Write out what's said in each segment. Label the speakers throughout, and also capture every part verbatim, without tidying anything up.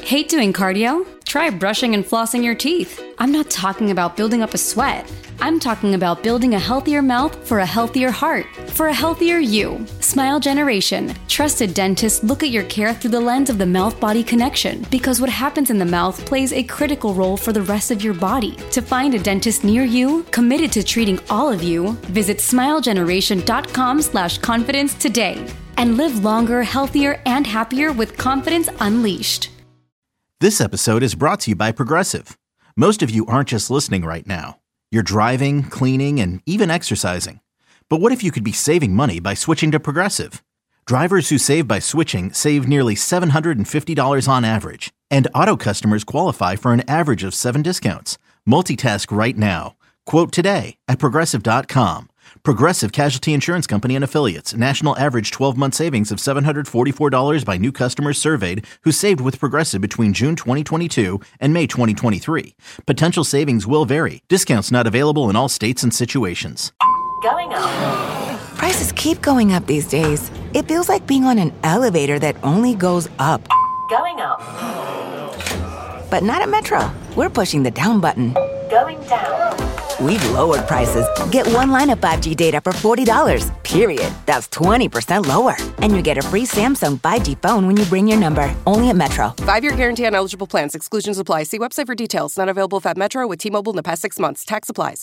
Speaker 1: Hate doing cardio? Try brushing and flossing your teeth. I'm not talking about building up a sweat. I'm talking about building a healthier mouth for a healthier heart, for a healthier you. Smile Generation. Trusted dentists look at your care through the lens of the mouth-body connection, because what happens in the mouth plays a critical role for the rest of your body. To find a dentist near you, committed to treating all of you, visit smilegeneration.com slash confidence today. And live longer, healthier, and happier with confidence unleashed.
Speaker 2: This episode is brought to you by Progressive. Most of you aren't just listening right now. You're driving, cleaning, and even exercising. But what if you could be saving money by switching to Progressive? Drivers who save by switching save nearly seven hundred fifty dollars on average. And auto customers qualify for an average of seven discounts. Multitask right now. Quote today at Progressive dot com. Progressive Casualty Insurance Company and Affiliates. National average twelve-month savings of seven hundred forty-four dollars by new customers surveyed who saved with Progressive between June twenty twenty-two and May twenty twenty-three. Potential savings will vary. Discounts not available in all states and situations.
Speaker 3: Going up.
Speaker 4: Prices keep going up these days. It feels like being on an elevator that only goes up.
Speaker 3: Going up.
Speaker 4: But not at Metro. We're pushing the down button.
Speaker 3: Going down.
Speaker 4: We've lowered prices. Get one line of five G data for forty dollars, period. That's twenty percent lower. And you get a free Samsung five G phone when you bring your number. Only at Metro.
Speaker 5: Five-year guarantee on eligible plans. Exclusions apply. See website for details. Not available if at Metro with T-Mobile in the past six months. Tax applies.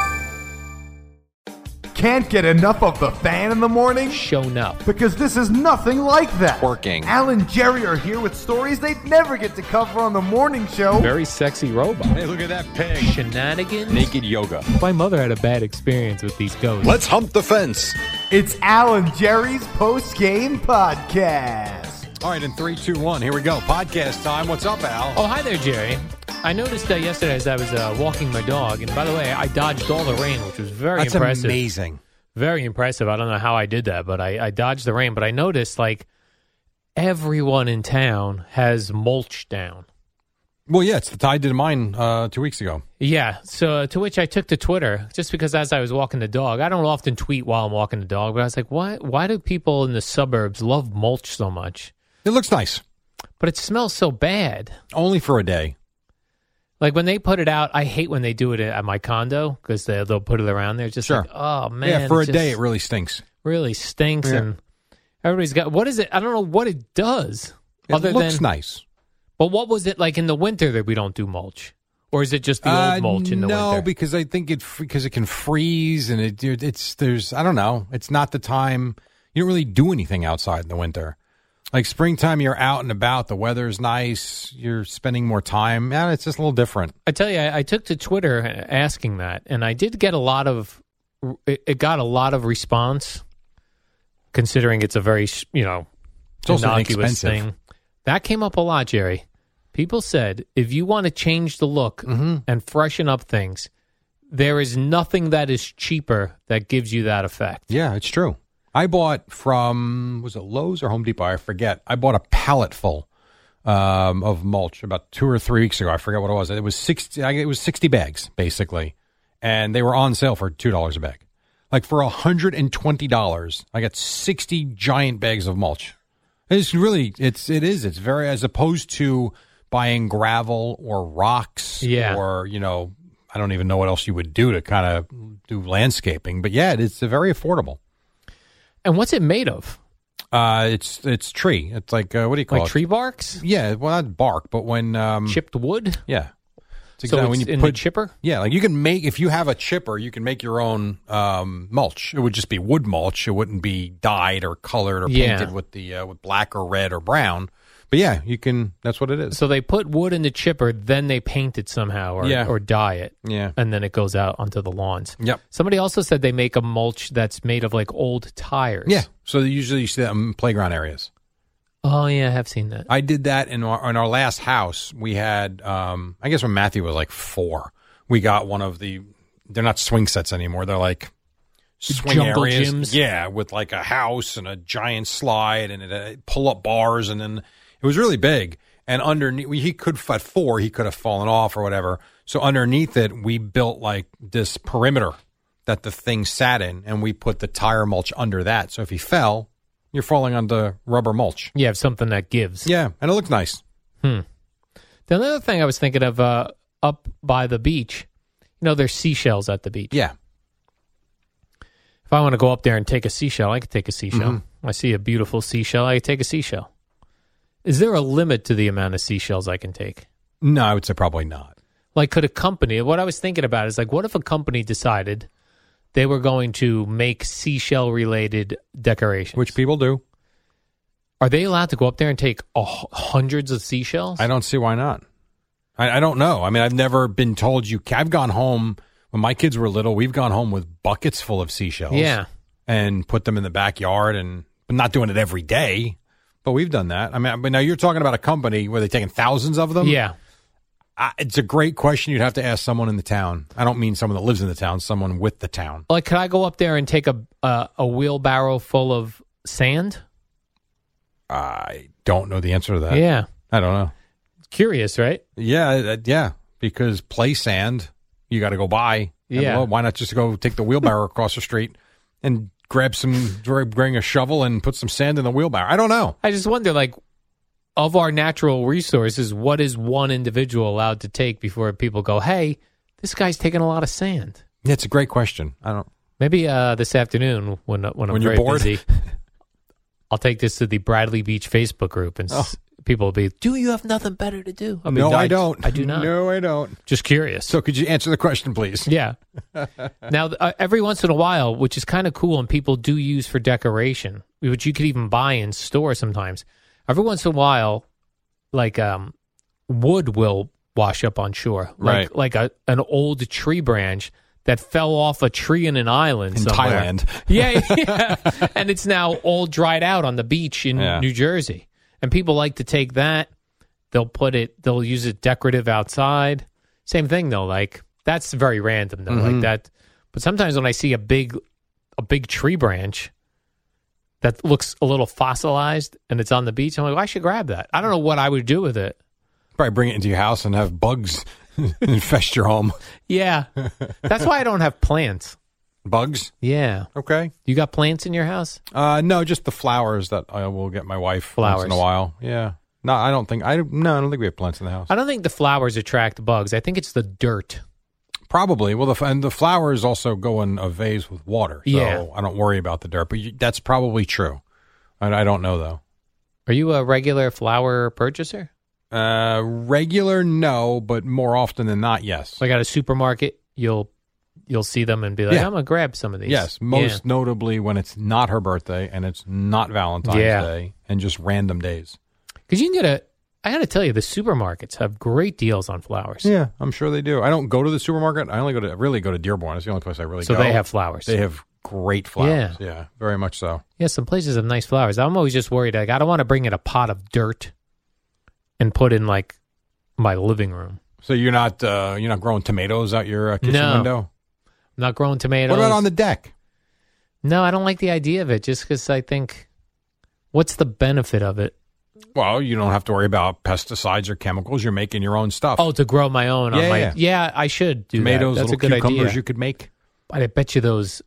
Speaker 6: Can't get enough of the fan in the morning?
Speaker 7: Shown up.
Speaker 6: Because this is nothing like that.
Speaker 7: Working.
Speaker 6: Al and Jerry are here with stories they'd never get to cover on the morning show.
Speaker 7: Very sexy robot.
Speaker 8: Hey, look at that pig.
Speaker 7: Shenanigans.
Speaker 8: Naked yoga.
Speaker 7: My mother had a bad experience with these ghosts.
Speaker 8: Let's hump the fence.
Speaker 6: It's Al and Jerry's post-game podcast.
Speaker 8: All right, in three, two, one, here we go. Podcast time. What's up, Al?
Speaker 7: Oh, hi there, Jerry. I noticed uh, yesterday as I was uh, walking my dog, and by the way, I dodged all the rain, which was very
Speaker 8: That's
Speaker 7: impressive.
Speaker 8: That's amazing.
Speaker 7: Very impressive. I don't know how I did that, but I, I dodged the rain. But I noticed, like, everyone in town has mulch down.
Speaker 8: Well, yeah, it's the I did mine uh, two weeks ago.
Speaker 7: Yeah, so uh, to which I took to Twitter, just because as I was walking the dog, I don't often tweet while I'm walking the dog, but I was like, why, why do people in the suburbs love mulch so much?
Speaker 8: It looks nice.
Speaker 7: But it smells so bad.
Speaker 8: Only for a day.
Speaker 7: Like when they put it out, I hate when they do it at my condo because they, they'll put it around there. It's just
Speaker 8: sure.
Speaker 7: like, oh, man.
Speaker 8: Yeah, for a
Speaker 7: just
Speaker 8: day, it really stinks.
Speaker 7: Really stinks.
Speaker 8: Yeah.
Speaker 7: And everybody's got, what is it? I don't know what it does.
Speaker 8: It
Speaker 7: other
Speaker 8: looks
Speaker 7: than,
Speaker 8: nice.
Speaker 7: But what was it like in the winter that we don't do mulch? Or is it just the
Speaker 8: uh,
Speaker 7: old mulch in the
Speaker 8: no,
Speaker 7: winter?
Speaker 8: No, because I think it because it can freeze and it it's, there's, I don't know. It's not the time. You don't really do anything outside in the winter. Like springtime, you're out and about. The weather's nice. You're spending more time. Yeah, it's just a little different.
Speaker 7: I tell you, I, I took to Twitter asking that, and I did get a lot of. It, it got a lot of response, considering it's a very you know
Speaker 8: it's also
Speaker 7: innocuous
Speaker 8: inexpensive.
Speaker 7: thing. That came up a lot, Jerry. People said if you want to change the look
Speaker 8: mm-hmm.
Speaker 7: and freshen up things, there is nothing that is cheaper that gives you that effect.
Speaker 8: Yeah, it's true. I bought from, was it Lowe's or Home Depot? I forget. I bought a pallet full um, of mulch about two or three weeks ago. I forget what it was. It was sixty. It was sixty bags basically, and they were on sale for two dollars a bag. Like for a hundred and twenty dollars, I got sixty giant bags of mulch. It's really, it's it is. It's very as opposed to buying gravel or rocks,
Speaker 7: yeah.
Speaker 8: or you know, I don't even know what else you would do to kind of do landscaping. But yeah, it's very affordable.
Speaker 7: And what's it made of?
Speaker 8: Uh, it's it's tree. It's like uh, what do you call
Speaker 7: like
Speaker 8: it?
Speaker 7: Tree barks?
Speaker 8: Yeah, well not bark, but when um,
Speaker 7: chipped wood.
Speaker 8: Yeah,
Speaker 7: it's exactly so it's when you in put the chipper.
Speaker 8: Yeah, like you can make if you have a chipper, you can make your own um, mulch. It would just be wood mulch. It wouldn't be dyed or colored or
Speaker 7: yeah.
Speaker 8: painted with the uh, with black or red or brown. But yeah, you can. That's what it is.
Speaker 7: So they put wood in the chipper, then they paint it somehow, or
Speaker 8: yeah.
Speaker 7: or dye it,
Speaker 8: yeah,
Speaker 7: and then it goes out onto the lawns.
Speaker 8: Yep.
Speaker 7: Somebody also said they make a mulch that's made of like old tires.
Speaker 8: Yeah. So usually you see that in playground areas.
Speaker 7: Oh yeah, I have seen that.
Speaker 8: I did that in our in our last house. We had, um, I guess when Matthew was like four, we got one of the. They're not swing sets anymore. They're like swing
Speaker 7: jungle
Speaker 8: areas.
Speaker 7: gyms.
Speaker 8: Yeah, with like a house and a giant slide and a pull up bars, and then it was really big. And underneath, he could at four, he could have fallen off or whatever. So underneath it, we built like this perimeter that the thing sat in, and we put the tire mulch under that. So if he fell, you're falling onto rubber mulch.
Speaker 7: You have something that gives.
Speaker 8: Yeah, and it looks nice.
Speaker 7: Hmm. The other thing I was thinking of uh, up by the beach, you know, there's seashells at the beach.
Speaker 8: Yeah.
Speaker 7: If I want to go up there and take a seashell, I could take a seashell.
Speaker 8: Mm-hmm.
Speaker 7: I see a beautiful seashell, I could take a seashell. Is there a limit to the amount of seashells I can take?
Speaker 8: No, I would say probably not.
Speaker 7: Like, could a company, what I was thinking about is, like, what if a company decided they were going to make seashell-related decorations?
Speaker 8: Which people do.
Speaker 7: Are they allowed to go up there and take uh, hundreds of seashells?
Speaker 8: I don't see why not. I, I don't know. I mean, I've never been told you can. I've gone home, when my kids were little, we've gone home with buckets full of seashells.
Speaker 7: Yeah.
Speaker 8: And put them in the backyard, and but not doing it every day. But we've done that. I mean, but now you're talking about a company where they're taking thousands of them?
Speaker 7: Yeah.
Speaker 8: I, it's a great question. You'd have to ask someone in the town. I don't mean someone that lives in the town, someone with the town.
Speaker 7: Like, could I go up there and take a uh, a wheelbarrow full of sand?
Speaker 8: I don't know the answer to that.
Speaker 7: Yeah.
Speaker 8: I don't know.
Speaker 7: Curious, right?
Speaker 8: Yeah, uh, yeah. Because play sand, you got to go buy. And,
Speaker 7: Yeah.
Speaker 8: well, why not just go take the wheelbarrow across the street and grab some, bring a shovel and put some sand in the wheelbarrow? I don't know.
Speaker 7: I just wonder, like, of our natural resources, what is one individual allowed to take before people go, hey, this guy's taking a lot of sand?
Speaker 8: Yeah, it's a great question. I don't.
Speaker 7: Maybe uh, this afternoon when when I'm
Speaker 8: When you're
Speaker 7: very
Speaker 8: bored?
Speaker 7: busy, I'll take this to the Bradley Beach Facebook group, and s- people will be, do you have nothing better to do? I'll be,
Speaker 8: No, I don't.
Speaker 7: I do not.
Speaker 8: No, I don't.
Speaker 7: Just curious.
Speaker 8: So could you answer the question, please?
Speaker 7: Yeah. Now, uh, every once in a while, which is kind of cool and people do use for decoration, which you could even buy in store sometimes, every once in a while, like um, wood will wash up on shore. Like,
Speaker 8: Right.
Speaker 7: like a, an old tree branch that fell off a tree in an island
Speaker 8: In
Speaker 7: somewhere.
Speaker 8: Thailand.
Speaker 7: Yeah, yeah. And it's now all dried out on the beach in
Speaker 8: Yeah.
Speaker 7: New Jersey. And people like to take that. They'll put it, they'll use it decorative outside. Same thing, though. Like, that's very random, though.
Speaker 8: Mm-hmm.
Speaker 7: Like that. But sometimes when I see a big, a big tree branch that looks a little fossilized and it's on the beach, I'm like, well, I should grab that. I don't know what I would do with it.
Speaker 8: Probably bring it into your house and have bugs infest your home.
Speaker 7: Yeah. That's why I don't have plants.
Speaker 8: Bugs?
Speaker 7: Yeah.
Speaker 8: Okay.
Speaker 7: You got plants in your house?
Speaker 8: Uh, no, just the flowers that I will get my wife once
Speaker 7: Flowers.
Speaker 8: in a while. Yeah. No, I don't think I no, I don't think we have plants in the house.
Speaker 7: I don't think the flowers attract bugs. I think it's the dirt.
Speaker 8: Probably. Well, the and the flowers also go in a vase with water, so
Speaker 7: Yeah.
Speaker 8: I don't worry about the dirt. But you, that's probably true. I, I don't know though.
Speaker 7: Are you a regular flower purchaser?
Speaker 8: Uh, regular, no, but more often than not, yes.
Speaker 7: Like at a supermarket, you'll you'll see them and be like,
Speaker 8: Yeah.
Speaker 7: I'm gonna grab some of these.
Speaker 8: Yes, most
Speaker 7: Yeah.
Speaker 8: notably when it's not her birthday and it's not Valentine's
Speaker 7: Yeah.
Speaker 8: Day and just random days.
Speaker 7: Because you can get a. I got to tell you, the supermarkets have great deals on flowers.
Speaker 8: Yeah, I'm sure they do. I don't go to the supermarket. I only go to really go to Dearborn. It's the only place I really
Speaker 7: So
Speaker 8: go.
Speaker 7: they have flowers.
Speaker 8: They have great flowers. Yeah, very much so.
Speaker 7: Yeah, some places have nice flowers. I'm always just worried. Like, I don't want to bring in a pot of dirt and put in like my living room.
Speaker 8: So you're not uh, you're not growing tomatoes out your uh, kitchen
Speaker 7: No.
Speaker 8: window?
Speaker 7: I'm not growing tomatoes.
Speaker 8: What about on the deck?
Speaker 7: No, I don't like the idea of it. Just because I think, what's the benefit of it?
Speaker 8: Well, you don't have to worry about pesticides or chemicals. You're making your own stuff.
Speaker 7: Oh, to grow my own.
Speaker 8: Yeah,
Speaker 7: on my,
Speaker 8: yeah.
Speaker 7: yeah, I should do
Speaker 8: tomatoes,
Speaker 7: that. That's a
Speaker 8: little
Speaker 7: good
Speaker 8: cucumbers
Speaker 7: idea.
Speaker 8: you could make.
Speaker 7: But I bet you those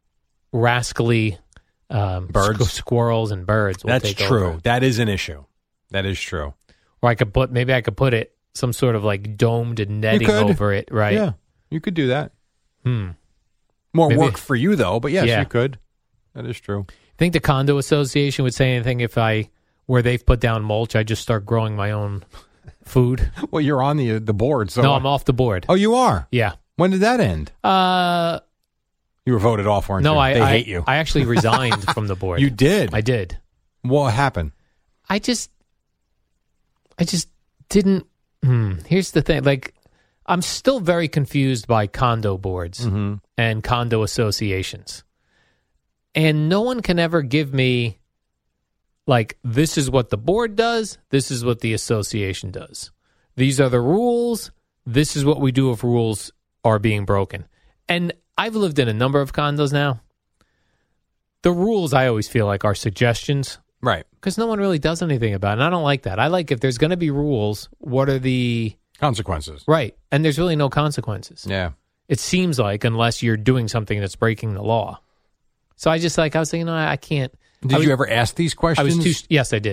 Speaker 7: rascally um,
Speaker 8: Birds?
Speaker 7: squ- squirrels and birds will
Speaker 8: That's
Speaker 7: take
Speaker 8: true.
Speaker 7: over.
Speaker 8: That is an issue. That is true.
Speaker 7: Or I could put maybe I could put it some sort of like domed netting
Speaker 8: could.
Speaker 7: over it, right?
Speaker 8: Yeah, you could do that.
Speaker 7: Hmm.
Speaker 8: More
Speaker 7: Maybe-
Speaker 8: work for you though, but yes,
Speaker 7: Yeah.
Speaker 8: you could. That is true.
Speaker 7: Think the condo association would say anything if I, where they've put down mulch, I just start growing my own food?
Speaker 8: Well, you're on the the board, so
Speaker 7: No, I'm off the board.
Speaker 8: Oh, you are.
Speaker 7: Yeah.
Speaker 8: When did that end?
Speaker 7: Uh,
Speaker 8: You were voted off, weren't
Speaker 7: no,
Speaker 8: you?
Speaker 7: I
Speaker 8: They
Speaker 7: I,
Speaker 8: hate you.
Speaker 7: I actually resigned from the board.
Speaker 8: You did.
Speaker 7: I did.
Speaker 8: What happened?
Speaker 7: I just, I just didn't. Hmm, here's the thing. Like, I'm still very confused by condo boards
Speaker 8: Mm-hmm.
Speaker 7: and condo associations. And no one can ever give me, like, this is what the board does, this is what the association does. These are the rules, this is what we do if rules are being broken. And I've lived in a number of condos now. The rules, I always feel like, are suggestions.
Speaker 8: Right.
Speaker 7: Because no one really does anything about it. And I don't like that. I like if there's going to be rules, what are the...
Speaker 8: Consequences.
Speaker 7: Right. And there's really no consequences.
Speaker 8: Yeah.
Speaker 7: It seems like, unless you're doing something that's breaking the law. So I just like, I was thinking, no, I can't.
Speaker 8: Did
Speaker 7: I was,
Speaker 8: you ever ask these
Speaker 7: I
Speaker 8: questions?
Speaker 7: was too... Yes, I did.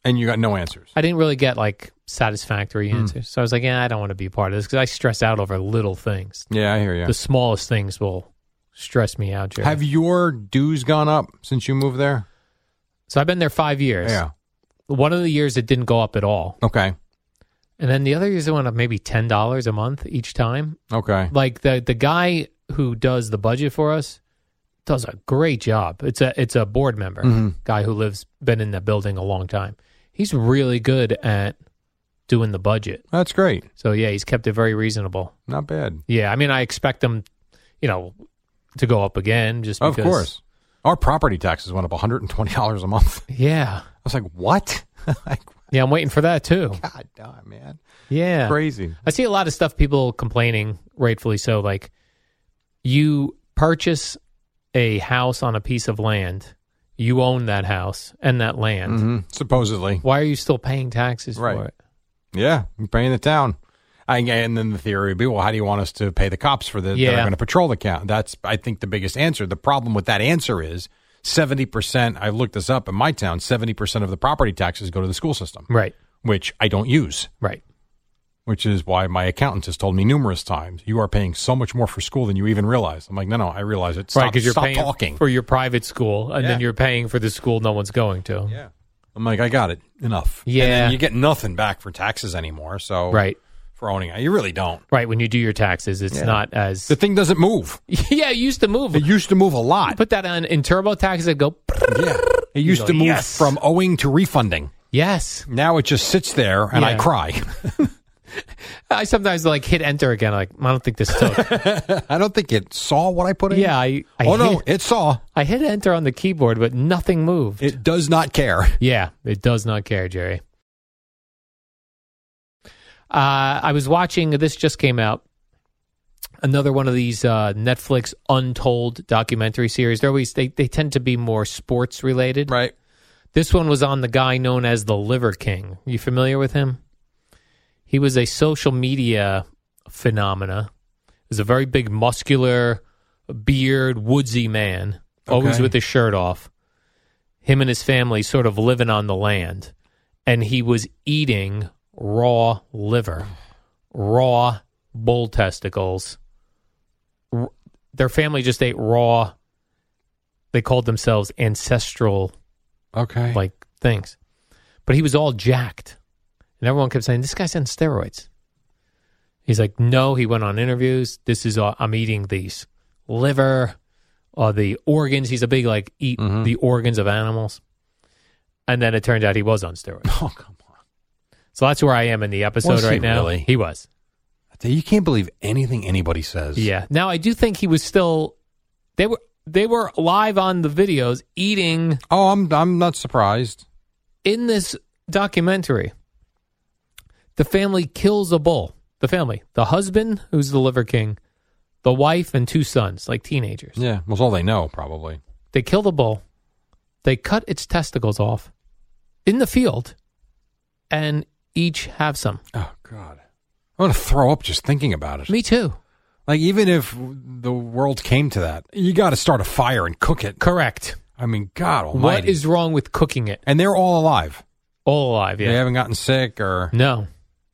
Speaker 8: And you got no answers.
Speaker 7: I didn't really get like satisfactory
Speaker 8: Hmm.
Speaker 7: answers. So I was like, yeah, I don't want to be part of this because I stress out over little things.
Speaker 8: Yeah, I hear you.
Speaker 7: The smallest things will stress me out, Jerry.
Speaker 8: Have your dues gone up since you moved there?
Speaker 7: So I've been there five years.
Speaker 8: Yeah.
Speaker 7: One of the years it didn't go up at all.
Speaker 8: Okay.
Speaker 7: And then the other years it went up maybe ten dollars a month each time.
Speaker 8: Okay.
Speaker 7: Like the the guy who does the budget for us does a great job. It's a it's a board member,
Speaker 8: Mhm.
Speaker 7: guy who lives been in the building a long time. He's really good at doing the budget.
Speaker 8: That's great.
Speaker 7: So yeah, he's kept it very reasonable.
Speaker 8: Not bad.
Speaker 7: Yeah, I mean I expect them, you know, to go up again just because
Speaker 8: Of course. Our property taxes went up one hundred twenty dollars a month.
Speaker 7: Yeah.
Speaker 8: I was like, what? like,
Speaker 7: Yeah, I'm waiting for that too.
Speaker 8: God damn, man.
Speaker 7: Yeah.
Speaker 8: Crazy.
Speaker 7: I see a lot of stuff, people complaining, rightfully so, like you purchase a house on a piece of land, you own that house and that land.
Speaker 8: hmm Supposedly.
Speaker 7: Why are you still paying taxes
Speaker 8: Right.
Speaker 7: for it?
Speaker 8: Yeah, you're paying the town. I, and then the theory would be, well, how do you want us to pay the cops for the that
Speaker 7: Yeah.
Speaker 8: are going to patrol the count? That's, I think, the biggest answer. The problem with that answer is seventy percent, I looked this up in my town, seventy percent of the property taxes go to the school system,
Speaker 7: Right.
Speaker 8: which I don't use,
Speaker 7: Right.
Speaker 8: which is why my accountant has told me numerous times, you are paying so much more for school than you even realize. I'm like, no, no, I realize it. Stop,
Speaker 7: right, because you're
Speaker 8: stop
Speaker 7: paying
Speaker 8: talking.
Speaker 7: for your private school, and then
Speaker 8: Yeah.
Speaker 7: you're paying for the school no one's going to.
Speaker 8: Yeah. I'm like, I got it. Enough.
Speaker 7: Yeah.
Speaker 8: And then you get nothing back for taxes anymore. So
Speaker 7: Right.
Speaker 8: for owning it, you really don't.
Speaker 7: Right, when you do your taxes, it's
Speaker 8: Yeah.
Speaker 7: not as...
Speaker 8: The thing doesn't move.
Speaker 7: yeah, it used to move.
Speaker 8: It used to move a lot.
Speaker 7: Put that on in TurboTax, it'd go...
Speaker 8: Yeah. It used
Speaker 7: go,
Speaker 8: to move
Speaker 7: yes.
Speaker 8: from owing to refunding.
Speaker 7: Yes.
Speaker 8: Now it just sits there and I
Speaker 7: Yeah.
Speaker 8: cry.
Speaker 7: I sometimes like hit enter again, like, I don't think this took.
Speaker 8: I don't think it saw what I put in.
Speaker 7: yeah, I, I
Speaker 8: oh, no,
Speaker 7: hit,
Speaker 8: it saw.
Speaker 7: I hit enter on the keyboard, but nothing moved.
Speaker 8: It does not care.
Speaker 7: Yeah, it does not care, Jerry. Uh, I was watching, this just came out, another one of these uh, Netflix Untold documentary series. They're always, they, they tend to be more sports related.
Speaker 8: Right.
Speaker 7: This one was on the guy known as the Liver King. You familiar with him? He was a social media phenomena. He was a very big, muscular, beard, woodsy man, always
Speaker 8: Okay.
Speaker 7: with his shirt off. Him and his family sort of living on the land. And he was eating raw liver, raw bull testicles. R- Their family just ate raw, they called themselves ancestral
Speaker 8: Okay.
Speaker 7: like things. But he was all jacked. And everyone kept saying, this guy's on steroids. He's like, no, he went on interviews. This is, uh, I'm eating these liver, or the organs. He's a big, like, eat
Speaker 8: Mhm.
Speaker 7: the organs of animals. And then it turned out he was on steroids.
Speaker 8: Oh, come on.
Speaker 7: So that's where I am in the episode
Speaker 8: Was he
Speaker 7: right now.
Speaker 8: really?
Speaker 7: He was.
Speaker 8: You can't believe anything anybody says.
Speaker 7: Yeah. Now, I do think he was still, they were, they were live on the videos eating
Speaker 8: Oh, I'm I'm not surprised.
Speaker 7: in this documentary. The family kills a bull. The family, the husband, who's the Liver King, the wife, and two sons, like teenagers.
Speaker 8: Yeah, well, it's all they know, probably.
Speaker 7: They kill the bull. They cut its testicles off in the field and each have some.
Speaker 8: Oh, God. I want to throw up just thinking about it.
Speaker 7: Me too.
Speaker 8: Like, even if the world came to that, you got to start a fire and cook it.
Speaker 7: Correct.
Speaker 8: I mean, God almighty.
Speaker 7: What is wrong with cooking it?
Speaker 8: And they're all alive.
Speaker 7: All alive, yeah.
Speaker 8: They haven't gotten sick or...
Speaker 7: No.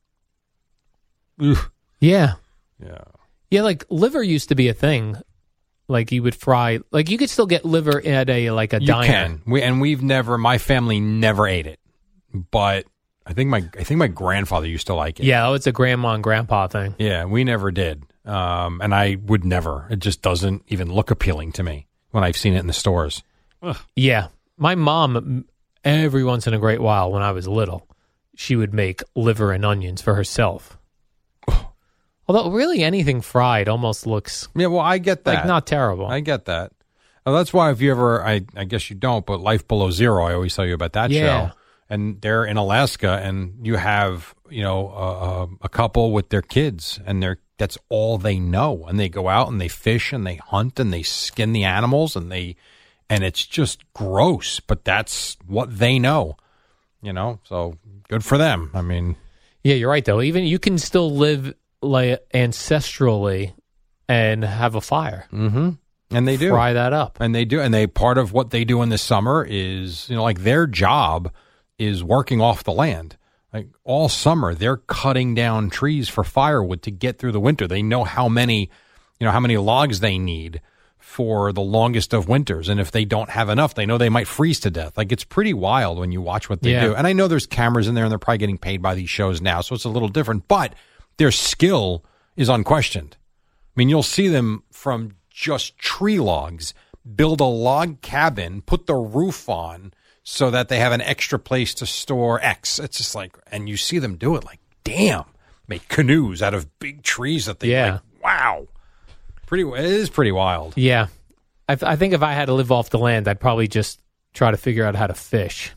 Speaker 8: Ugh.
Speaker 7: Yeah.
Speaker 8: Yeah.
Speaker 7: Yeah, like liver used to be a thing. Like you would fry, like you could still get liver at a like a
Speaker 8: You
Speaker 7: diner.
Speaker 8: can. We, and we've never, my family never ate it. But I think my I think my grandfather used to like it.
Speaker 7: Yeah, oh, it's a grandma and grandpa thing.
Speaker 8: Yeah, we never did. Um, and I would never. It just doesn't even look appealing to me when I've seen it in the stores.
Speaker 7: Yeah. My mom, every once in a great while when I was little, she would make liver and onions for herself. Although really anything fried almost looks
Speaker 8: Yeah, well, I get that.
Speaker 7: like not terrible.
Speaker 8: I get that. Well, that's why if you ever, I, I guess you don't, but Life Below Zero, I always tell you about that
Speaker 7: Yeah.
Speaker 8: show. And they're in Alaska, and you have, you know, uh, a couple with their kids, and they're that's all they know. And they go out and they fish and they hunt and they skin the animals, and they, and it's just gross, but that's what they know, you know. So good for them. I mean,
Speaker 7: Yeah, you're right though. Even you can still live like ancestrally and have a fire.
Speaker 8: mm-hmm. And they do.
Speaker 7: Fry that up.
Speaker 8: And they do. And they, part of what they do in the summer is, you know, like their job is working off the land. Like all summer, they're cutting down trees for firewood to get through the winter. They know how many, you know, how many logs they need for the longest of winters. And if they don't have enough, they know they might freeze to death. Like it's pretty wild when you watch what they
Speaker 7: Yeah.
Speaker 8: do. And I know there's cameras in there and they're probably getting paid by these shows now. So it's a little different, but their skill is unquestioned. I mean, you'll see them from just tree logs build a log cabin, put the roof on so that they have an extra place to store X. It's just like, and you see them do it like, damn, make canoes out of big trees that they
Speaker 7: Yeah.
Speaker 8: like, wow. Pretty, it is pretty wild.
Speaker 7: Yeah. I, th- I think if I had to live off the land, I'd probably just try to figure out how to fish.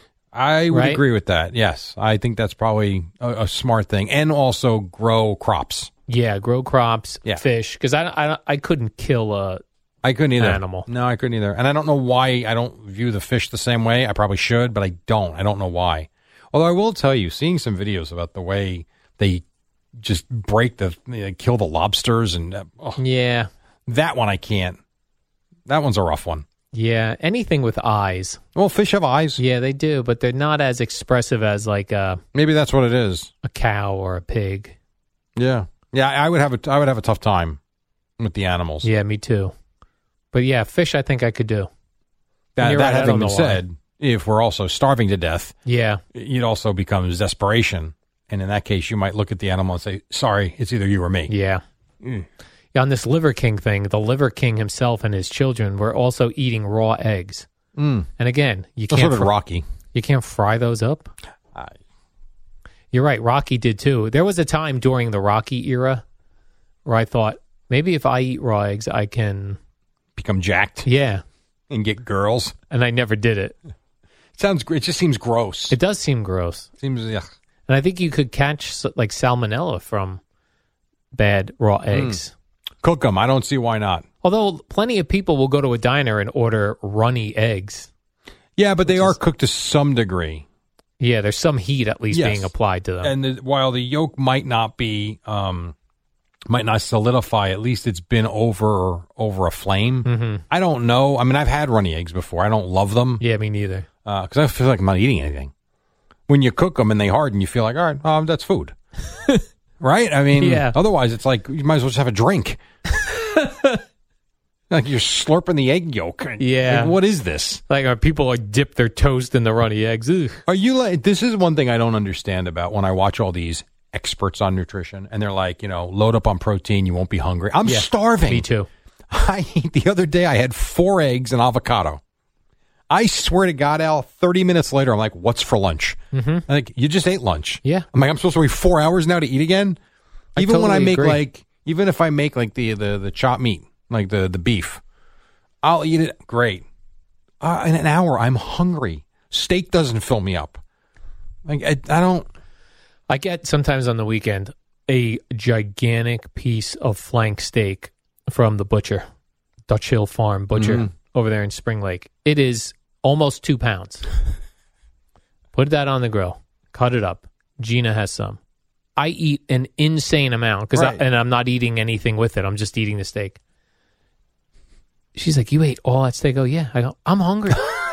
Speaker 8: I would
Speaker 7: Right?
Speaker 8: agree with that. Yes. I think that's probably a, a smart thing. And also grow crops.
Speaker 7: Yeah, grow crops,
Speaker 8: Yeah.
Speaker 7: fish. Because I, I, I couldn't kill a
Speaker 8: I couldn't either.
Speaker 7: Animal.
Speaker 8: No, I couldn't either. And I don't know why I don't view the fish the same way. I probably should, but I don't. I don't know why. Although I will tell you, seeing some videos about the way they just break the, they kill the lobsters and uh, oh,
Speaker 7: Yeah.
Speaker 8: that one I can't. That one's a rough one.
Speaker 7: Yeah. Anything with eyes.
Speaker 8: Well, fish have eyes.
Speaker 7: Yeah, they do, but they're not as expressive as like a,
Speaker 8: Maybe that's what it is.
Speaker 7: a cow or a pig.
Speaker 8: Yeah. Yeah, I would have a, I would have a tough time with the animals.
Speaker 7: Yeah, me too. But yeah, fish I think I could do.
Speaker 8: That,
Speaker 7: You're
Speaker 8: that
Speaker 7: right, I
Speaker 8: having
Speaker 7: don't
Speaker 8: been
Speaker 7: know why.
Speaker 8: said, if we're also starving to death,
Speaker 7: Yeah.
Speaker 8: it also becomes desperation. And in that case, you might look at the animal and say, sorry, it's either you or me.
Speaker 7: Yeah.
Speaker 8: Mm.
Speaker 7: Yeah, on this Liver King thing, the Liver King himself and his children were also eating raw eggs.
Speaker 8: Mm.
Speaker 7: And again, you
Speaker 8: That's
Speaker 7: can't
Speaker 8: sort of
Speaker 7: fr-
Speaker 8: Rocky.
Speaker 7: you can't fry those up.
Speaker 8: I-
Speaker 7: You're right, Rocky did too. There was a time during the Rocky era where I thought maybe if I eat raw eggs, I can.
Speaker 8: Become jacked
Speaker 7: Yeah,
Speaker 8: and get girls.
Speaker 7: and I never did it.
Speaker 8: It sounds. gr- It just seems gross.
Speaker 7: It does seem gross,
Speaker 8: seems. Ugh.
Speaker 7: and I think you could catch s- like salmonella from bad raw eggs.
Speaker 8: Cook them. I don't see why not.
Speaker 7: Although plenty of people will go to a diner and order runny eggs.
Speaker 8: Yeah, but they are cooked to some degree,
Speaker 7: Yeah, there's some heat at least
Speaker 8: Yes.
Speaker 7: being applied to them.
Speaker 8: and the, while the yolk might not be, um, might not solidify, at least it's been over over a flame.
Speaker 7: Mhm.
Speaker 8: I don't know. I mean, I've had runny eggs before. I don't love them
Speaker 7: Yeah, me neither.
Speaker 8: because I feel like I'm not eating anything. When you cook them and they harden, you feel like, all right, um, that's food. Right? I mean,
Speaker 7: Yeah.
Speaker 8: otherwise it's like you might as well just have a drink. Like you're slurping the egg yolk.
Speaker 7: Yeah.
Speaker 8: Like, what is this?
Speaker 7: Like uh, people like dip their toast in the runny eggs. Ugh.
Speaker 8: Are you like, this is one thing I don't understand about when I watch all these experts on nutrition and they're like, you know, load up on protein, you won't be hungry. I'm
Speaker 7: Yeah,
Speaker 8: starving.
Speaker 7: Me too.
Speaker 8: I the other day I had four eggs and avocado. I swear to God, Al, thirty minutes later, I'm like, what's for lunch? Mm-hmm. Like, you just ate lunch.
Speaker 7: Yeah.
Speaker 8: I'm like, I'm supposed to wait four hours now to eat again?
Speaker 7: I
Speaker 8: Even when I
Speaker 7: totally
Speaker 8: make
Speaker 7: agree.
Speaker 8: like, even if I make like the, the, the chopped meat, like the, the beef, I'll eat it. Great. Uh, in an hour, I'm hungry. Steak doesn't fill me up. Like, I, I don't.
Speaker 7: I get sometimes on the weekend a gigantic piece of flank steak from the butcher, Dutch Hill Farm Butcher
Speaker 8: Mhm.
Speaker 7: over there in Spring Lake. It is almost two pounds. Put that on the grill, cut it up. Gina has some. I eat an insane amount because,
Speaker 8: Right.
Speaker 7: and I'm not eating anything with it. I'm just eating the steak. She's like, "You ate all that steak?" I go, "Yeah." I go, "I'm hungry."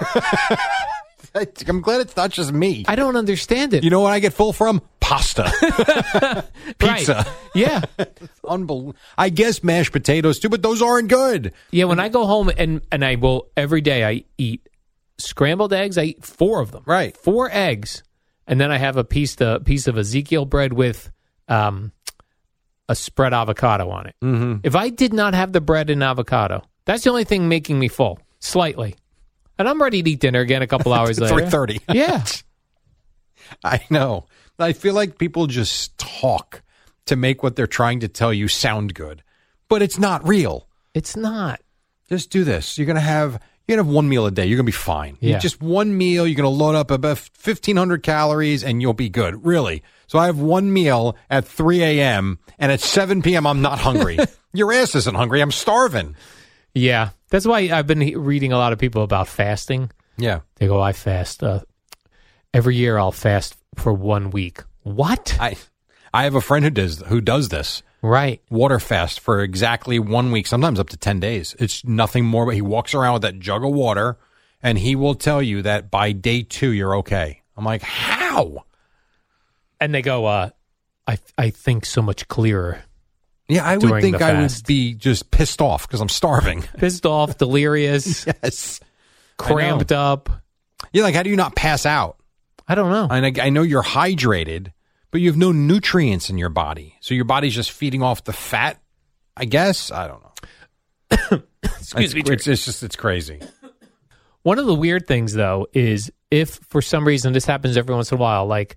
Speaker 8: I'm glad it's not just me.
Speaker 7: I don't understand it.
Speaker 8: You know what I get full from? Pasta. Pizza.
Speaker 7: Right. Yeah.
Speaker 8: Unbelievable. I guess mashed potatoes too, but those aren't good.
Speaker 7: Yeah, when I go home and, and I will, every day I eat scrambled eggs. I eat four of them.
Speaker 8: Right.
Speaker 7: Four eggs. And then I have a piece, the piece of Ezekiel bread with um, a spread avocado on it.
Speaker 8: Mm-hmm.
Speaker 7: If I did not have the bread and avocado, that's the only thing making me full, slightly. And I'm ready to eat dinner again a couple hours later.
Speaker 8: three thirty.
Speaker 7: Yeah.
Speaker 8: I know. I feel like people just talk to make what they're trying to tell you sound good, but it's not real.
Speaker 7: It's not.
Speaker 8: Just do this. You're going to have you're going to have one meal a day. You're going to be fine.
Speaker 7: Yeah.
Speaker 8: You just one meal, you're going to load up about fifteen hundred calories and you'll be good. Really. So I have one meal at three a.m. and at seven p.m. I'm not hungry. Your ass isn't hungry. I'm starving.
Speaker 7: Yeah. That's why I've been he- reading a lot of people about fasting.
Speaker 8: Yeah.
Speaker 7: They go, I fast. Uh, every year I'll fast for one week. What?
Speaker 8: I I have a friend who does who does this.
Speaker 7: Right.
Speaker 8: Water fast for exactly one week, sometimes up to ten days. It's nothing more, but he walks around with that jug of water and he will tell you that by day two, you're okay. I'm like, how?
Speaker 7: And they go, uh, I I think so much clearer.
Speaker 8: Yeah, I would
Speaker 7: during
Speaker 8: think
Speaker 7: the
Speaker 8: I would
Speaker 7: fast.
Speaker 8: be just pissed off because I'm starving.
Speaker 7: Pissed off, delirious,
Speaker 8: Yes.
Speaker 7: cramped up.
Speaker 8: Yeah, like how do you not pass out?
Speaker 7: I don't know.
Speaker 8: And I, I know you're hydrated, but you have no nutrients in your body. So your body's just feeding off the fat, I guess. I don't know.
Speaker 7: Excuse
Speaker 8: it's,
Speaker 7: me.
Speaker 8: It's, it's just, it's crazy.
Speaker 7: One of the weird things, though, is if for some reason this happens every once in a while, like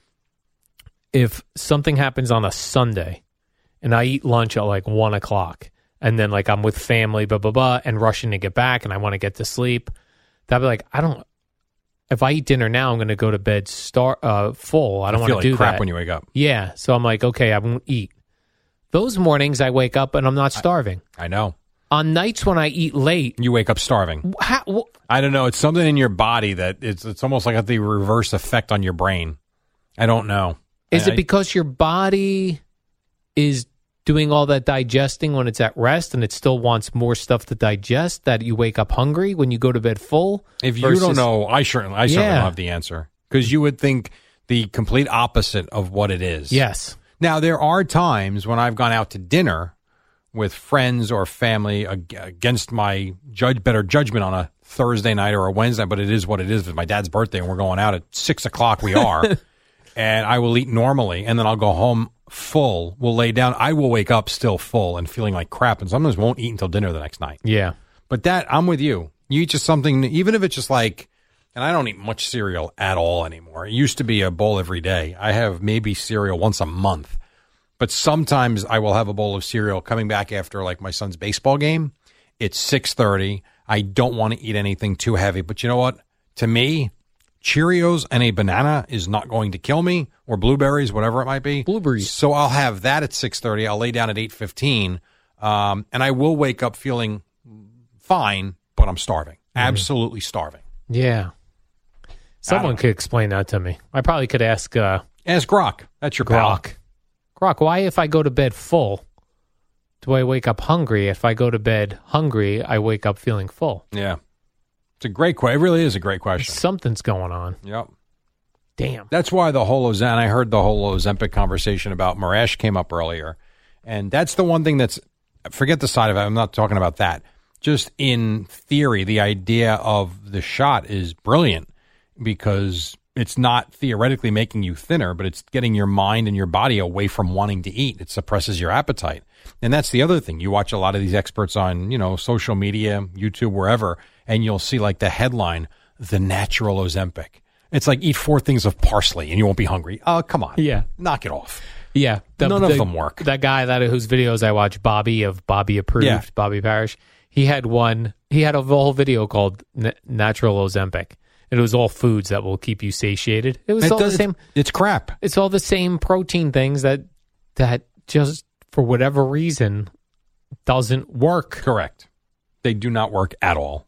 Speaker 7: if something happens on a Sunday and I eat lunch at like one o'clock and then like I'm with family, blah, blah, blah, and rushing to get back and I want to get to sleep, that'd be like, I don't, if I eat dinner now, I'm going to go to bed star, uh, full. I don't
Speaker 8: I feel
Speaker 7: want to
Speaker 8: like
Speaker 7: do
Speaker 8: crap
Speaker 7: that.
Speaker 8: when you wake up.
Speaker 7: Yeah. So I'm like, okay, I won't eat. Those mornings I wake up and I'm not starving.
Speaker 8: I know.
Speaker 7: On nights when I eat late,
Speaker 8: You wake up starving.
Speaker 7: how, wh-
Speaker 8: I don't know. It's something in your body that it's it's almost like the reverse effect on your brain. I don't know.
Speaker 7: is
Speaker 8: I,
Speaker 7: it because your body is doing all that digesting when it's at rest and it still wants more stuff to digest that you wake up hungry when you go to bed full?
Speaker 8: If you
Speaker 7: versus-
Speaker 8: don't know, I certainly, I certainly
Speaker 7: Yeah.
Speaker 8: don't have the answer because you would think the complete opposite of what it is.
Speaker 7: Yes.
Speaker 8: Now, there are times when I've gone out to dinner with friends or family ag- against my judge, better judgment on a Thursday night or a Wednesday, but it is what it is. It's my dad's birthday and we're going out at six o'clock. We are. And I will eat normally and then I'll go home full. We'll lay down. I will wake up still full and feeling like crap and sometimes won't eat until dinner the next night.
Speaker 7: Yeah.
Speaker 8: But that, I'm with you. You eat just something, even if it's just like, and I don't eat much cereal at all anymore. It used to be a bowl every day. I have maybe cereal once a month. But sometimes I will have a bowl of cereal coming back after like my son's baseball game. It's six thirty. I don't want to eat anything too heavy. But you know what? To me, Cheerios and a banana is not going to kill me, or blueberries, whatever it might be.
Speaker 7: Blueberries.
Speaker 8: So I'll have that at six thirty. I'll lay down at eight fifteen. Um, and I will wake up feeling fine, but I'm starving. Absolutely starving.
Speaker 7: Yeah. Someone
Speaker 8: know.
Speaker 7: could explain that to me. I probably could ask uh,
Speaker 8: Ask Grok. That's your pal.
Speaker 7: Grok. Grok, why if I go to bed full, do I wake up hungry? If I go to bed hungry, I wake up feeling full.
Speaker 8: Yeah. It's a great question. It really is a great question.
Speaker 7: Something's going on.
Speaker 8: Yep.
Speaker 7: Damn.
Speaker 8: That's why the whole Ozempic, I heard the whole Ozempic conversation about Marash came up earlier. And that's the one thing that's, forget the side of it. I'm not talking about that. Just in theory, the idea of the shot is brilliant because it's not theoretically making you thinner, but it's getting your mind and your body away from wanting to eat. It suppresses your appetite. And that's the other thing. You watch a lot of these experts on, you know, social media, YouTube, wherever, and you'll see like the headline, The Natural Ozempic. It's like eat four things of parsley and you won't be hungry. Oh, come on.
Speaker 7: Yeah.
Speaker 8: Knock it off.
Speaker 7: Yeah. The,
Speaker 8: None
Speaker 7: the-
Speaker 8: of them work.
Speaker 7: That guy that whose videos I watch, Bobby of Bobby Approved,
Speaker 8: Yeah.
Speaker 7: Bobby Parrish, he had one, he had a whole video called N- Natural Ozempic. And it was all foods that will keep you satiated. It was
Speaker 8: It
Speaker 7: all
Speaker 8: does-
Speaker 7: the same.
Speaker 8: It's crap.
Speaker 7: It's all the same protein things that that just for whatever reason doesn't work.
Speaker 8: Correct. They do not work at all.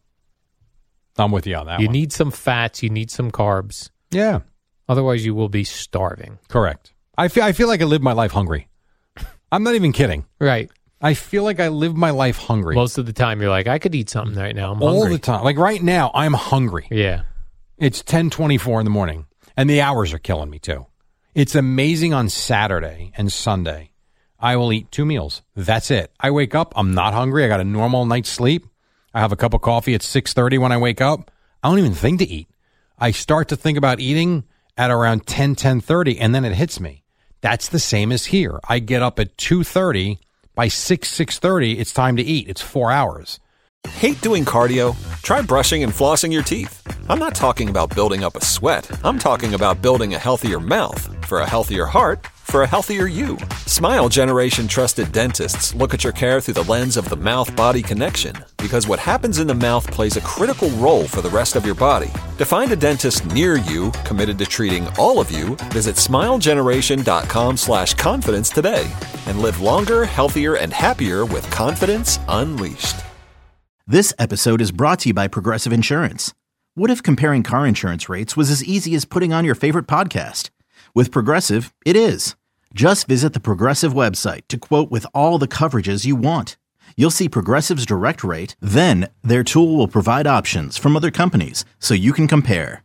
Speaker 8: I'm with you on that
Speaker 7: You
Speaker 8: one.
Speaker 7: need some fats, you need some carbs.
Speaker 8: Yeah.
Speaker 7: Otherwise, you will be starving.
Speaker 8: Correct. I feel, I feel like I live my life hungry. I'm not even kidding.
Speaker 7: Right.
Speaker 8: I feel like I live my life hungry.
Speaker 7: Most of the time, you're like, I could eat something right now. I'm
Speaker 8: all
Speaker 7: hungry.
Speaker 8: the time. Like right now, I'm hungry.
Speaker 7: Yeah.
Speaker 8: It's ten twenty-four in the morning, and the hours are killing me too. It's amazing on Saturday and Sunday. I will eat two meals. That's it. I wake up. I'm not hungry. I got a normal night's sleep. I have a cup of coffee at six thirty when I wake up. I don't even think to eat. I start to think about eating at around ten, ten thirty, and then it hits me. That's the same as here. I get up at two thirty. By six, six thirty, it's time to eat. It's four hours.
Speaker 9: Hate doing cardio? Try brushing and flossing your teeth. I'm not talking about building up a sweat. I'm talking about building a healthier mouth. For a healthier heart, for a healthier you. Smile Generation trusted dentists look at your care through the lens of the mouth-body connection, because what happens in the mouth plays a critical role for the rest of your body. To find a dentist near you committed to treating all of you, visit smilegeneration.com slash confidence today and live longer, healthier, and happier with confidence unleashed.
Speaker 2: This episode is brought to you by Progressive Insurance. What if comparing car insurance rates was as easy as putting on your favorite podcast? With Progressive, it is. Just visit the Progressive website to quote with all the coverages you want. You'll see Progressive's direct rate, then their tool will provide options from other companies so you can compare.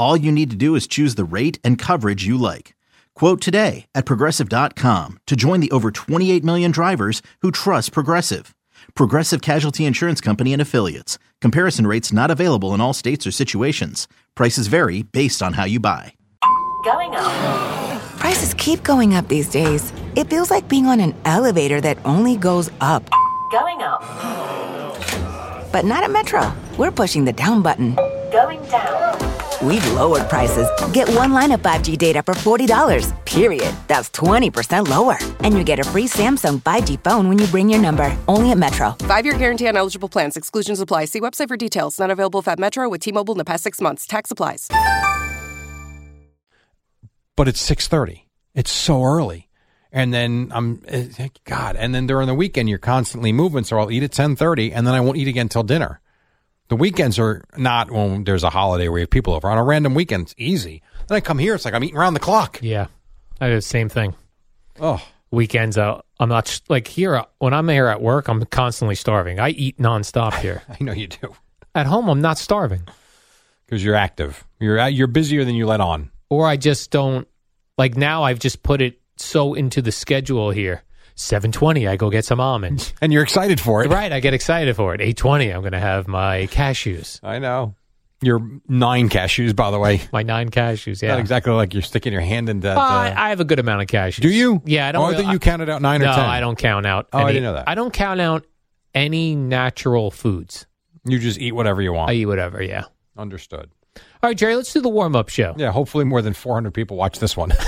Speaker 2: All you need to do is choose the rate and coverage you like. Quote today at Progressive dot com to join the over twenty-eight million drivers who trust Progressive. Progressive Casualty Insurance Company and Affiliates. Comparison rates not available in all states or situations. Prices vary based on how you buy.
Speaker 3: Going up.
Speaker 4: Prices keep going up these days. It feels like being on an elevator that only goes up.
Speaker 3: Going up.
Speaker 4: But not at Metro. We're pushing the down button.
Speaker 3: Going down.
Speaker 4: We've lowered prices. Get one line of five G data for forty dollars, period. That's twenty percent lower. And you get a free Samsung five G phone when you bring your number. Only at Metro.
Speaker 5: Five-year guarantee on eligible plans. Exclusions apply. See website for details. Not available if at Metro with T-Mobile in the past six months. Tax applies.
Speaker 8: But it's six thirty. It's so early. And then I'm, God, and then during the weekend, you're constantly moving. So I'll eat at ten thirty, and then I won't eat again till dinner. The weekends are not when there's a holiday where you have people over. On a random weekend, it's easy. Then I come here, it's like I'm eating around the clock.
Speaker 7: Yeah, I do the same thing.
Speaker 8: Oh,
Speaker 7: Weekends, uh, I'm not, like here, uh, when I'm here at work, I'm constantly starving. I eat nonstop here.
Speaker 8: I know you do.
Speaker 7: At home, I'm not starving.
Speaker 8: Because you're active. You're you're busier than you let on.
Speaker 7: Or I just don't, like now I've just put it so into the schedule here. seven twenty, I go get some almonds.
Speaker 8: And you're excited for it.
Speaker 7: Right, I get excited for it. eight twenty, I'm going to have my cashews.
Speaker 8: I know. Your nine cashews, by the way.
Speaker 7: My nine cashews, yeah.
Speaker 8: Not exactly like you're sticking your hand in that.
Speaker 7: Uh,
Speaker 8: Uh,
Speaker 7: I, I have a good amount of cashews.
Speaker 8: do you?
Speaker 7: Yeah, I don't.
Speaker 8: Oh, I
Speaker 7: really-
Speaker 8: thought you counted out nine
Speaker 7: no,
Speaker 8: or ten.
Speaker 7: I don't count out.
Speaker 8: Oh, I
Speaker 7: any-
Speaker 8: didn't know that.
Speaker 7: I don't count out any natural foods.
Speaker 8: You just eat whatever you want.
Speaker 7: I eat whatever, yeah.
Speaker 8: Understood.
Speaker 7: All right, Jerry, let's do the warm-up show.
Speaker 8: Yeah, hopefully more than four hundred people watch this one.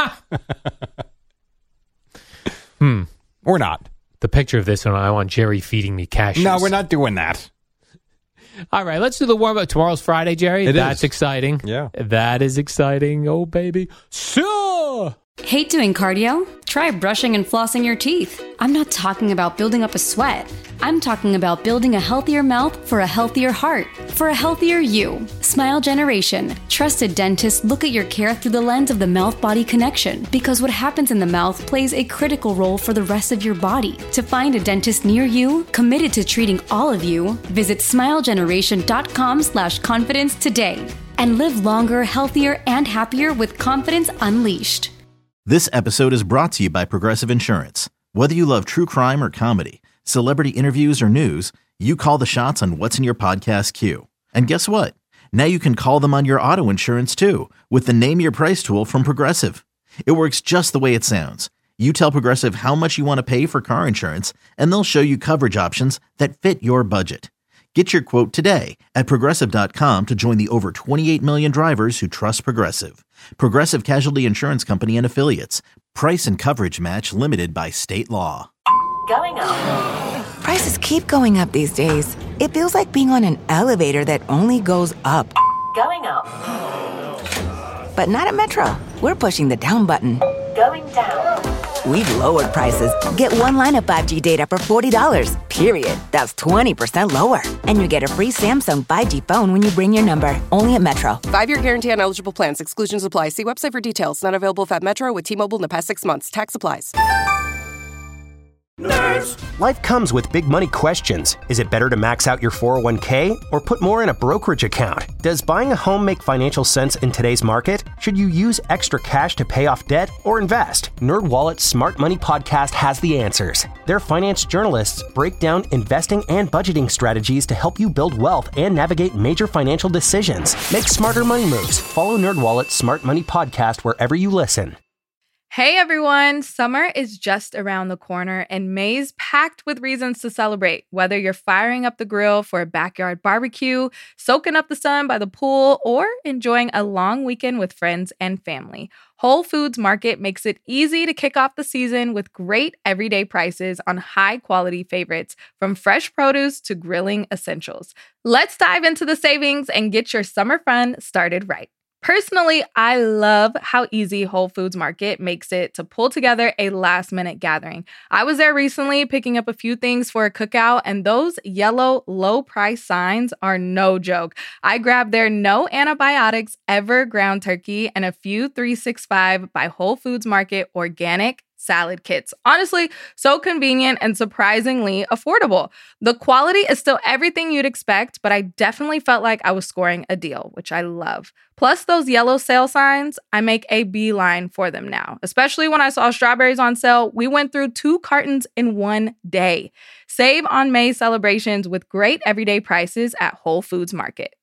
Speaker 7: Hmm.
Speaker 8: Or not.
Speaker 7: The picture of this one, I want Jerry feeding me cashews.
Speaker 8: No, we're not doing that.
Speaker 7: All right, let's do the warm-up. Tomorrow's Friday, Jerry.
Speaker 8: It
Speaker 7: That's
Speaker 8: is.
Speaker 7: exciting.
Speaker 8: Yeah.
Speaker 7: That is exciting. Oh, baby. So...
Speaker 1: Hate doing cardio? Try brushing and flossing your teeth. I'm not talking about building up a sweat. I'm talking about building a healthier mouth for a healthier heart, for a healthier you. Smile Generation. Trusted dentists look at your care through the lens of the mouth-body connection because what happens in the mouth plays a critical role for the rest of your body. To find a dentist near you, committed to treating all of you, visit smilegeneration.com slash confidence today and live longer, healthier, and happier with confidence unleashed.
Speaker 2: This episode is brought to you by Progressive Insurance. Whether you love true crime or comedy, celebrity interviews or news, you call the shots on what's in your podcast queue. And guess what? Now you can call them on your auto insurance too with the Name Your Price tool from Progressive. It works just the way it sounds. You tell Progressive how much you want to pay for car insurance, and they'll show you coverage options that fit your budget. Get your quote today at Progressive dot com to join the over twenty-eight million drivers who trust Progressive. Progressive Casualty Insurance Company and Affiliates. Price and coverage match limited by state law.
Speaker 3: Going up.
Speaker 4: Prices keep going up these days. It feels like being on an elevator that only goes up.
Speaker 3: Going up.
Speaker 4: But not at Metro. We're pushing the down button.
Speaker 3: Going down.
Speaker 4: We've lowered prices. Get one line of five G data for forty dollars, period. That's twenty percent lower. And you get a free Samsung five G phone when you bring your number. Only at Metro.
Speaker 5: Five-year guarantee on eligible plans. Exclusions apply. See website for details. Not available if at Metro with T-Mobile in the past six months. Tax applies.
Speaker 10: Life comes with big money questions. Is it better to max out your four oh one k or put more in a brokerage account? Does buying a home make financial sense in today's market? Should you use extra cash to pay off debt or invest? NerdWallet's Smart Money Podcast has the answers. Their finance journalists break down investing and budgeting strategies to help you build wealth and navigate major financial decisions. Make smarter money moves. Follow NerdWallet's Smart Money Podcast wherever you listen.
Speaker 11: Hey everyone, summer is just around the corner and May's packed with reasons to celebrate. Whether you're firing up the grill for a backyard barbecue, soaking up the sun by the pool, or enjoying a long weekend with friends and family, Whole Foods Market makes it easy to kick off the season with great everyday prices on high-quality favorites, from fresh produce to grilling essentials. Let's dive into the savings and get your summer fun started right. Personally, I love how easy Whole Foods Market makes it to pull together a last-minute gathering. I was there recently picking up a few things for a cookout, and those yellow low-price signs are no joke. I grabbed their no antibiotics ever ground turkey and a few three sixty-five by Whole Foods Market organic salad kits. Honestly, so convenient and surprisingly affordable. The quality is still everything you'd expect, but I definitely felt like I was scoring a deal, which I love. Plus those yellow sale signs, I make a beeline for them now. Especially when I saw strawberries on sale, we went through two cartons in one day. Save on May celebrations with great everyday prices at Whole Foods Market.